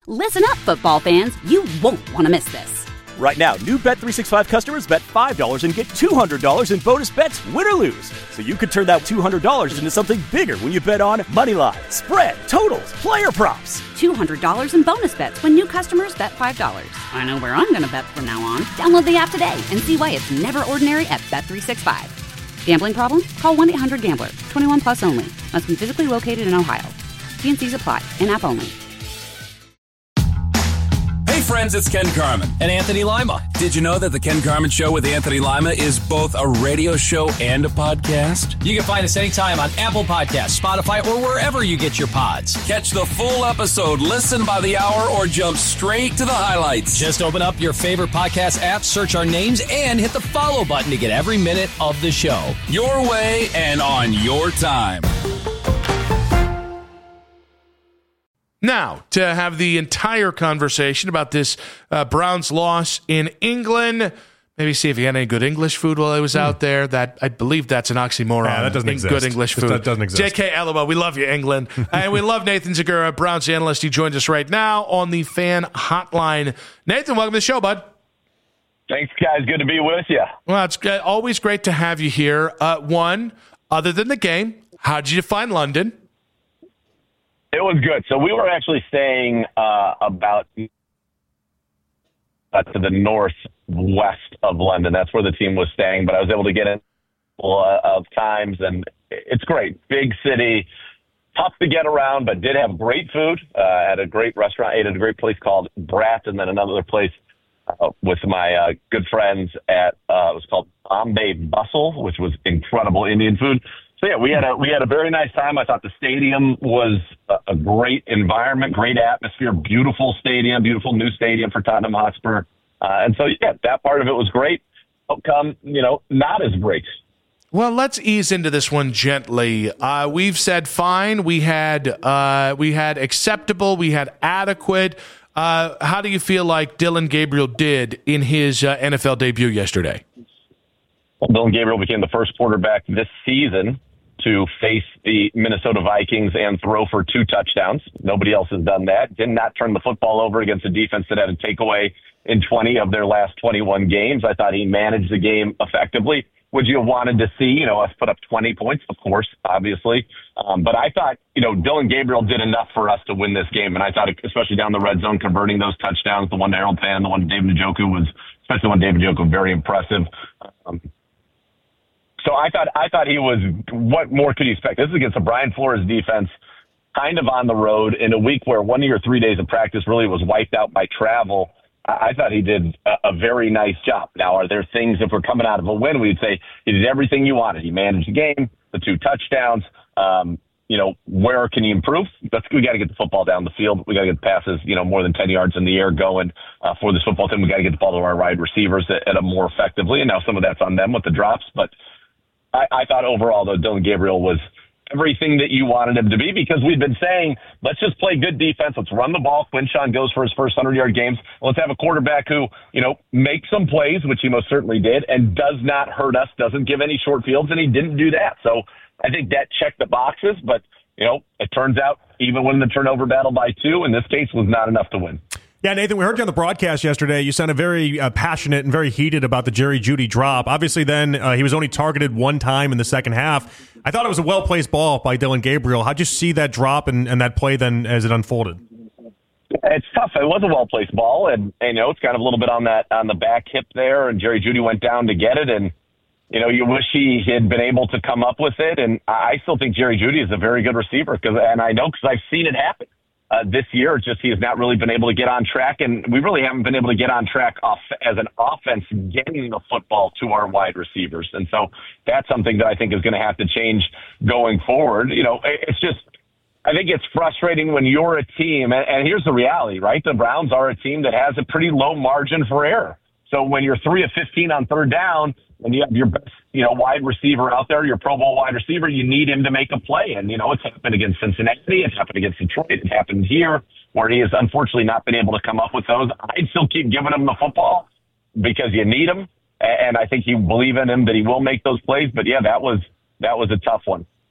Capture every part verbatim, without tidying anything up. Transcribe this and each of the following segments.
Listen up, football fans. You won't want to miss this. Right now, new Bet three sixty-five customers bet five dollars and get two hundred dollars in bonus bets, win or lose. So you could turn that two hundred dollars into something bigger when you bet on money line, spread, totals, player props. two hundred dollars in bonus bets when new customers bet five dollars. I know where I'm going to bet from now on. Download the app today and see why it's never ordinary at Bet three sixty-five. Gambling problem? Call one eight hundred gambler. twenty-one plus only. Must be physically located in Ohio. T and C's apply. In-app only. Hey friends, it's Ken Carman. And Anthony Lima. Did you know that the Ken Carman Show with Anthony Lima is both a radio show and a podcast? You can find us anytime on Apple Podcasts, Spotify, or wherever you get your pods. Catch the full episode, listen by the hour, or jump straight to the highlights. Just open up your favorite podcast app, search our names, and hit the follow button to get every minute of the show. Your way and on your time. Now, to have the entire conversation about this uh, Browns loss in England, maybe see if he had any good English food while I was mm. out there. That I believe that's an oxymoron. Yeah, that doesn't exist. Good English food. That doesn't exist. J K, LOL, we love you, England. And we love Nathan Zegura, Browns analyst. He joins us right now on the fan hotline. Nathan, welcome to the show, bud. Thanks, guys. Good to be with you. Well, it's always great to have you here. Uh, one, other than the game, how did you find London? It was good. So we were actually staying uh, about uh, to the northwest of London. That's where the team was staying, but I was able to get in uh, of times, and it's great. Big city, tough to get around, but did have great food uh, at a great restaurant. Ate at a great place called Brat, and then another place uh, with my uh, good friends at uh, it was called Bombay Bustle, which was incredible Indian food. So yeah, we had a we had a very nice time. I thought the stadium was a, a great environment, great atmosphere, beautiful stadium, beautiful new stadium for Tottenham Hotspur. Uh, and so yeah, that part of it was great. Outcome, you know, not as great. Well, let's ease into this one gently. Uh, we've said fine. We had uh, we had acceptable. We had adequate. Uh, how do you feel like Dillon Gabriel did in his uh, N F L debut yesterday? Well, Dillon Gabriel became the first quarterback this season to face the Minnesota Vikings and throw for two touchdowns. Nobody else has done that. Did not turn the football over against a defense that had a takeaway in twenty of their last twenty-one games. I thought he managed the game effectively. Would you have wanted to see, you know, us put up twenty points? Of course, obviously. Um, but I thought, you know, Dillon Gabriel did enough for us to win this game. And I thought, especially down the red zone, converting those touchdowns, the one to Harold Pan, the one to David Njoku was, especially one to David Njoku, very impressive. Um, So I thought I thought he was, what more could you expect? This is against a Brian Flores defense, kind of on the road in a week where one of your three days of practice really was wiped out by travel. I, I thought he did a, a very nice job. Now, are there things, if we're coming out of a win, we'd say he did everything you wanted. He managed the game, the two touchdowns. Um, you know, where can he improve? That's, we got to get the football down the field. We got to get the passes, you know, more than ten yards in the air going uh, for this football team. We got to get the ball to our wide receivers at, at a more effectively. And now some of that's on them with the drops, but I, I thought overall, though, Dillon Gabriel was everything that you wanted him to be, because we've been saying, let's just play good defense. Let's run the ball. Quinshon goes for his first hundred-yard games. Let's have a quarterback who, you know, makes some plays, which he most certainly did, and does not hurt us, doesn't give any short fields, and he didn't do that. So I think that checked the boxes, but, you know, it turns out even winning the turnover battle by two, in this case, was not enough to win. Yeah, Nathan, we heard you on the broadcast yesterday. You sounded very uh, passionate and very heated about the Jerry Jeudy drop. Obviously, then uh, he was only targeted one time in the second half. I thought it was a well-placed ball by Dillon Gabriel. How'd you see that drop and, and that play then as it unfolded? It's tough. It was a well-placed ball, and, and you know, it's kind of a little bit on that on the back hip there, and Jerry Jeudy went down to get it, and you know, you wish he had been able to come up with it, and I still think Jerry Jeudy is a very good receiver, because, and I know because I've seen it happen. Uh, this year, it's just he has not really been able to get on track, and we really haven't been able to get on track off, as an offense getting the football to our wide receivers. And so that's something that I think is going to have to change going forward. You know, it's just, I think it's frustrating when you're a team, and, and here's the reality, right? The Browns are a team that has a pretty low margin for error. So when you're three of fifteen on third down, and you have your best, you know, wide receiver out there, your Pro Bowl wide receiver, you need him to make a play. And, you know, it's happened against Cincinnati. It's happened against Detroit. It happened here, where he has unfortunately not been able to come up with those. I'd still keep giving him the football because you need him. And I think you believe in him that he will make those plays. But, yeah, that was that was a tough one.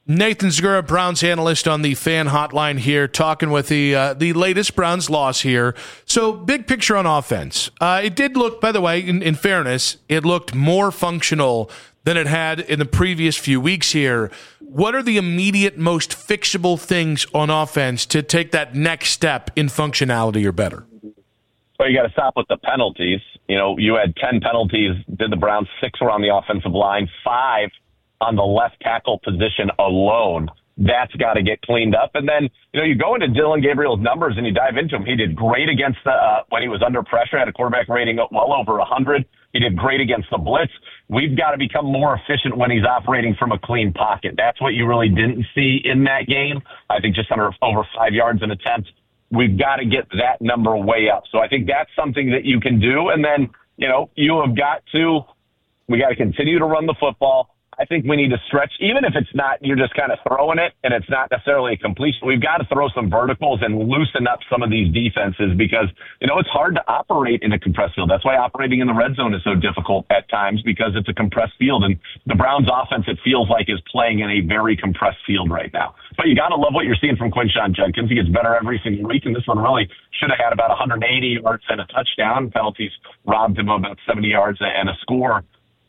Nathan Zegura, Browns analyst on the Fan Hotline here, talking with the uh, the latest Browns loss here. So, big picture on offense. Uh, it did look, by the way, in, in fairness, it looked more functional than it had in the previous few weeks here. What are the immediate, most fixable things on offense to take that next step in functionality or better? Well, you got to stop with the penalties. You know, you had ten penalties, did the Browns, six were on the offensive line, five on the left tackle position alone. That's got to get cleaned up. And then, you know, you go into Dillon Gabriel's numbers and you dive into him. He did great against the, uh, when he was under pressure, had a quarterback rating well over one hundred. He did great against the blitz. We've got to become more efficient when he's operating from a clean pocket. That's what you really didn't see in that game. I think just under over five yards an attempt. We've got to get that number way up. So I think that's something that you can do. And then, you know, you have got to, we got to continue to run the football. I think we need to stretch, even if it's not, you're just kind of throwing it and it's not necessarily a completion. We've got to throw some verticals and loosen up some of these defenses because, you know, it's hard to operate in a compressed field. That's why operating in the red zone is so difficult at times because it's a compressed field. And the Browns offense, it feels like, is playing in a very compressed field right now. But you got to love what you're seeing from Quinshon Judkins. He gets better every single week, and this one really should have had about one hundred eighty yards and a touchdown. Penalties robbed him of about seventy yards and a score.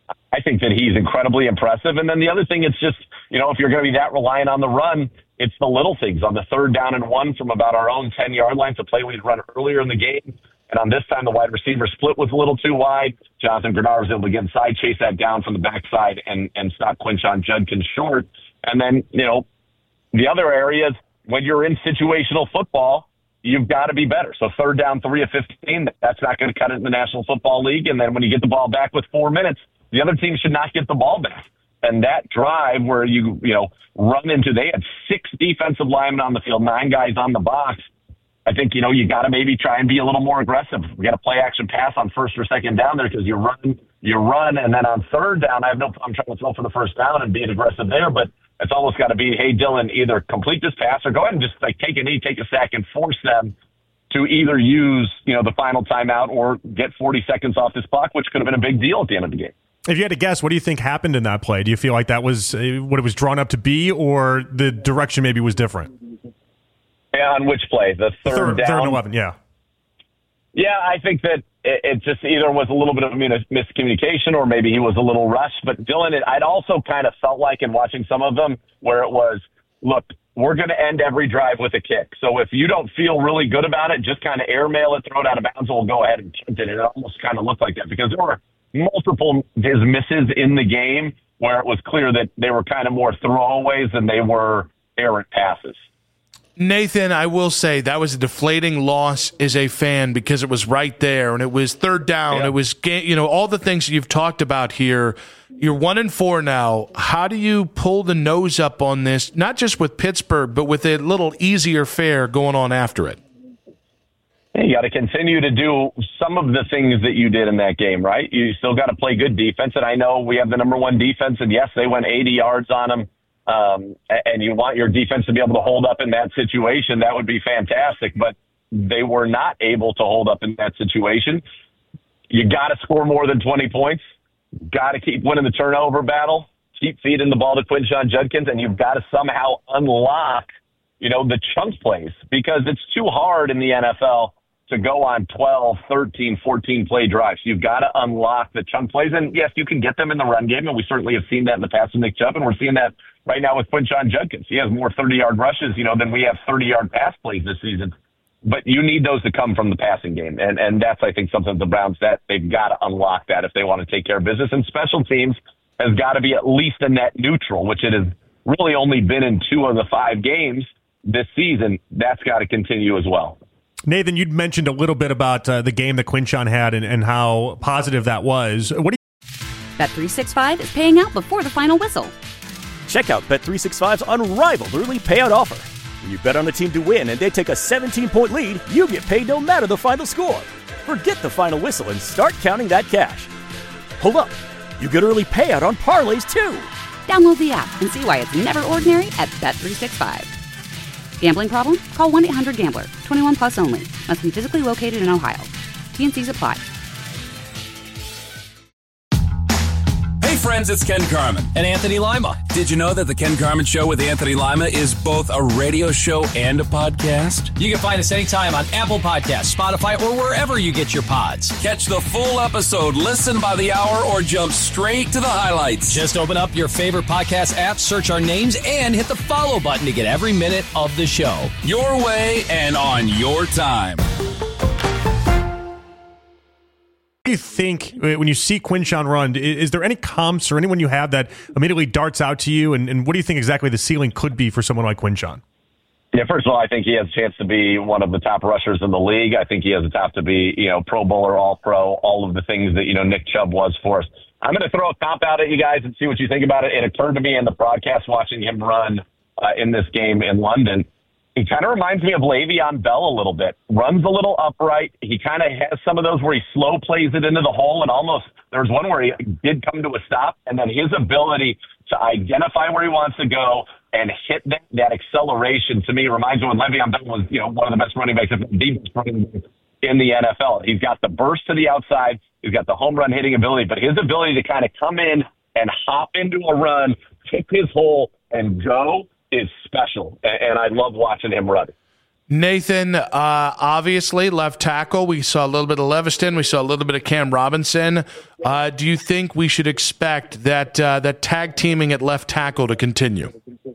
I think that he's incredibly impressive. And then the other thing, it's just, you know, if you're going to be that reliant on the run, it's the little things. On the third down and one from about our own ten-yard line, it's a play we'd run earlier in the game. And on this time, the wide receiver split was a little too wide. Jonathan Grenard was able to get inside, chase that down from the backside, and, and stop Quinshon Judkins short. And then, you know, the other areas, when you're in situational football, you've got to be better. So third down, three of fifteen, that's not going to cut it in the National Football League. And then when you get the ball back with four minutes, the other team should not get the ball back. And that drive where you, you know, run into, they had six defensive linemen on the field, nine guys on the box. I think, you know, you got to maybe try and be a little more aggressive. We got to play action pass on first or second down there because you run, you run. And then on third down, I have no problem trying to throw for the first down and being aggressive there. But it's almost got to be, hey, Dillon, either complete this pass or go ahead and just like take a knee, take a sack, and force them to either use, you know, the final timeout or get forty seconds off this clock, which could have been a big deal at the end of the game. If you had to guess, what do you think happened in that play? Do you feel like that was uh, what it was drawn up to be, or the direction maybe was different? Yeah, on which play? The third, third down? Third and eleven, yeah. Yeah, I think that it, it just either was a little bit of a miscommunication or maybe he was a little rushed. But Dillon, it, I'd also kind of felt like in watching some of them where it was, look, we're going to end every drive with a kick. So if you don't feel really good about it, just kind of airmail it, throw it out of bounds, and we'll go ahead and punt it. It almost kind of looked like that because there were multiple his misses in the game where it was clear that they were kind of more throwaways than they were errant passes. Nathan, I will say that was a deflating loss as a fan because it was right there and it was third down. Yeah. It was, you know, all the things you've talked about here. You're one and four now. How do you pull the nose up on this, not just with Pittsburgh, but with a little easier fare going on after it? You got to continue to do some of the things that you did in that game, right? You still got to play good defense. And I know we have the number one defense, and yes, they went eighty yards on them. Um, and you want your defense to be able to hold up in that situation. That would be fantastic. But they were not able to hold up in that situation. You got to score more than twenty points. Got to keep winning the turnover battle. Keep feeding the ball to Quinshon Judkins, and you've got to somehow unlock, you know, the chunk plays because it's too hard in the N F L to go on twelve, thirteen, fourteen play drives. You've got to unlock the chunk plays. And yes, you can get them in the run game. And we certainly have seen that in the past with Nick Chubb. And we're seeing that right now with Quinshon Judkins. He has more thirty yard rushes, you know, than we have thirty yard pass plays this season. But you need those to come from the passing game. And, and that's, I think, something the Browns that they've got to unlock that if they want to take care of business. And special teams has got to be at least a net neutral, which it has really only been in two of the five games this season. That's got to continue as well. Nathan, you'd mentioned a little bit about uh, the game that Quinshon had and, and how positive that was. What do you- Bet three sixty-five is paying out before the final whistle. Check out Bet three sixty-five's unrivaled early payout offer. When you bet on a team to win and they take a seventeen-point lead, you get paid no matter the final score. Forget the final whistle and start counting that cash. Hold up. You get early payout on parlays, too. Download the app and see why it's never ordinary at Bet three sixty-five. Gambling problem? Call one eight hundred gambler. twenty-one plus only. Must be physically located in Ohio. T and C's apply. Hey friends, it's Ken Carman. And Anthony Lima. Did you know that The Ken Carman Show with Anthony Lima is both a radio show and a podcast? You can find us anytime on Apple Podcasts, Spotify, or wherever you get your pods. Catch the full episode, listen by the hour, or jump straight to the highlights. Just open up your favorite podcast app, search our names, and hit the follow button to get every minute of the show. Your way and on your time. What do you think when you see Quinshon run? Is there any comps or anyone you have that immediately darts out to you? And, and what do you think exactly the ceiling could be for someone like Quinshon? Yeah, first of all, I think he has a chance to be one of the top rushers in the league. I think he has a top to be, you know, Pro Bowler, All-Pro, all of the things that, you know, Nick Chubb was for us. I'm going to throw a comp out at you guys and see what you think about it. It occurred to me in the broadcast watching him run uh, in this game in London. He kind of reminds me of Le'Veon Bell a little bit. Runs a little upright. He kind of has some of those where he slow plays it into the hole, and almost there's one where he did come to a stop, and then his ability to identify where he wants to go and hit that, that acceleration, to me, reminds me when Le'Veon Bell was, you know, one of the best running backs, if not the best running back in the N F L. He's got the burst to the outside. He's got the home run hitting ability, but his ability to kind of come in and hop into a run, pick his hole, and go is special, and I love watching him run. Nathan, uh, obviously, left tackle. We saw a little bit of Leviston. We saw a little bit of Cam Robinson. Uh, do you think we should expect that uh, that tag teaming at left tackle to continue?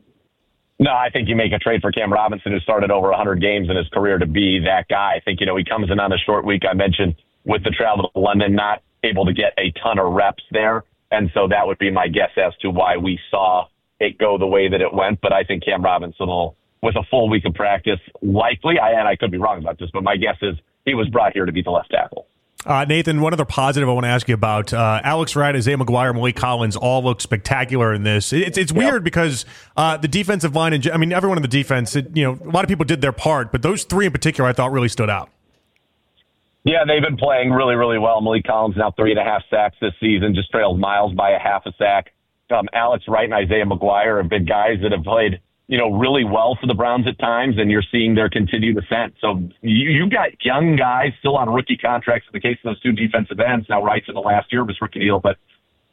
No, I think you make a trade for Cam Robinson, who started over one hundred games in his career, to be that guy. I think, you know, he comes in on a short week. I mentioned with the travel to London, not able to get a ton of reps there, and so that would be my guess as to why we saw it go the way that it went. But I think Cam Robinson will, with a full week of practice, likely, I, and I could be wrong about this, but my guess is he was brought here to be the left tackle. Uh, Nathan, one other positive I want to ask you about. Uh, Alex Wright, Isaiah McGuire, Malik Collins all look spectacular in this. It's it's weird yep. because uh, the defensive line, and I mean, everyone in the defense, it, you know, a lot of people did their part, but those three in particular I thought really stood out. Yeah, they've been playing really, really well. Malik Collins now three and a half sacks this season, just trailed Miles by a half a sack. Um, Alex Wright and Isaiah McGuire have been guys that have played, you know, really well for the Browns at times, and you're seeing their continued ascent. So you, you've got young guys still on rookie contracts in the case of those two defensive ends. Now Wright's in the last year of his rookie deal, but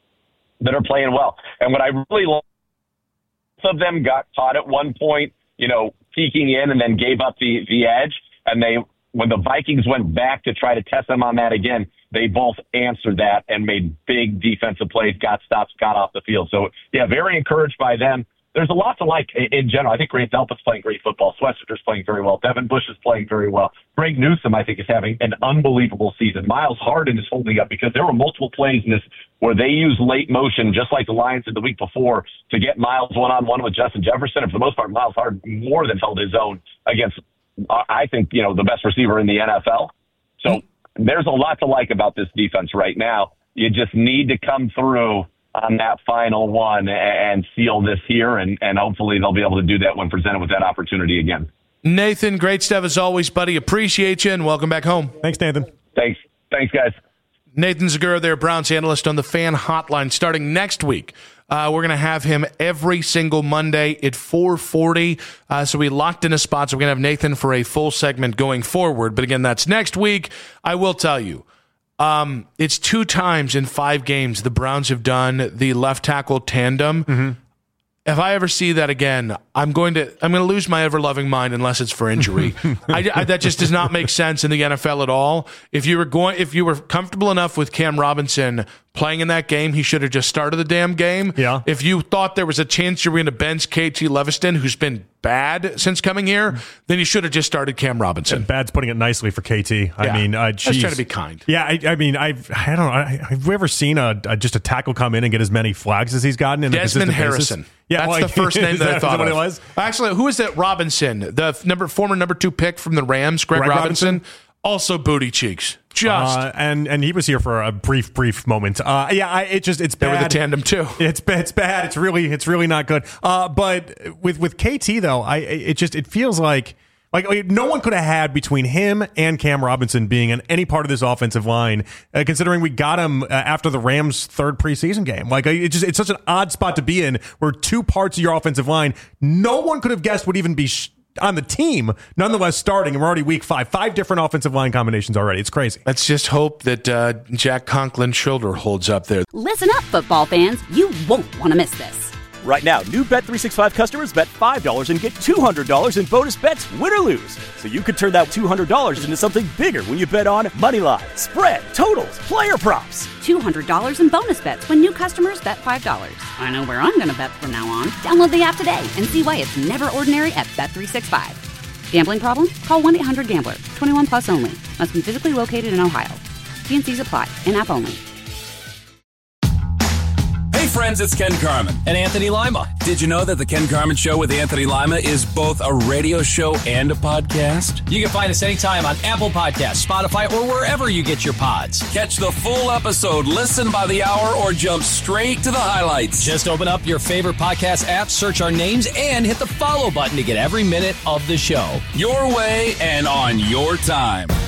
that are playing well. And what I really love, some of them got caught at one point, you know, peeking in and then gave up the, the edge. And they, when the Vikings went back to try to test them on that again, they both answered that and made big defensive plays, got stops, got off the field. So, yeah, very encouraged by them. There's a lot to like in general. I think Grant Delpit's playing great football. Swessiter's playing very well. Devin Bush is playing very well. Greg Newsome, I think, is having an unbelievable season. Miles Harden is holding up because there were multiple plays in this where they used late motion, just like the Lions did the week before, to get Miles one-on-one with Justin Jefferson. And for the most part, Miles Harden more than held his own against, I think, you know, the best receiver in the N F L. So there's a lot to like about this defense right now. You just need to come through on that final one and seal this here, and, and hopefully they'll be able to do that when presented with that opportunity again. Nathan, great stuff as always, buddy. Appreciate you, and welcome back home. Thanks, Nathan. Thanks. Thanks, guys. Nathan Zegura there, Browns analyst on the Fan Hotline. Starting next week, uh, we're going to have him every single Monday at four forty. Uh, so we locked in a spot, so we're going to have Nathan for a full segment going forward. But again, that's next week. I will tell you, um, it's two times in five games the Browns have done the left tackle tandem. Mm-hmm. If I ever see that again, I'm going to I'm going to lose my ever-loving mind unless it's for injury. I, I, that just does not make sense in the N F L at all. If you were going, if you were comfortable enough with Cam Robinson playing in that game, he should have just started the damn game. Yeah. If you thought there was a chance you were going to bench K T Leviston, who's been bad since coming here, then you should have just started Cam Robinson. And Bad's putting it nicely for K T. I yeah. mean, uh, I was trying to be kind. Yeah, I, I mean, I've I don't know. I, have we ever seen a, a just a tackle come in and get as many flags as he's gotten? In Desmond Harrison. Basis? Yeah, that's like, the first name that, that I thought of. It was? Actually, who is that? Robinson, the number former number two pick from the Rams, Greg, Greg Robinson. Robinson. Also booty cheeks. Just uh, and and he was here for a brief brief moment. Uh, yeah, I, it just it's bad. They were the tandem too. It's it's bad. It's really it's really not good. Uh, but with with K T though, I it just it feels like. Like, like no one could have had between him and Cam Robinson being in any part of this offensive line, uh, considering we got him uh, after the Rams' third preseason game. Like, it just it's such an odd spot to be in, where two parts of your offensive line, no one could have guessed would even be sh- on the team, nonetheless starting, and we're already week five. Five different offensive line combinations already. It's crazy. Let's just hope that uh, Jack Conklin's shoulder holds up there. Listen up, football fans. You won't want to miss this. Right now, new Bet three sixty-five customers bet five dollars and get two hundred dollars in bonus bets, win or lose. So you could turn that two hundred dollars into something bigger when you bet on money line, spread, totals, player props. two hundred dollars in bonus bets when new customers bet five dollars. I know where I'm going to bet from now on. Download the app today and see why it's never ordinary at Bet three sixty-five. Gambling problem? Call one eight hundred gambler. twenty-one plus only. Must be physically located in Ohio. T and C's apply. In-app only. Hey friends, it's Ken Carman. And Anthony Lima. Did you know that the Ken Carman Show with Anthony Lima is both a radio show and a podcast? You can find us anytime on Apple Podcasts, Spotify, or wherever you get your pods. Catch the full episode, listen by the hour, or jump straight to the highlights. Just open up your favorite podcast app, search our names, and hit the follow button to get every minute of the show. Your way and on your time.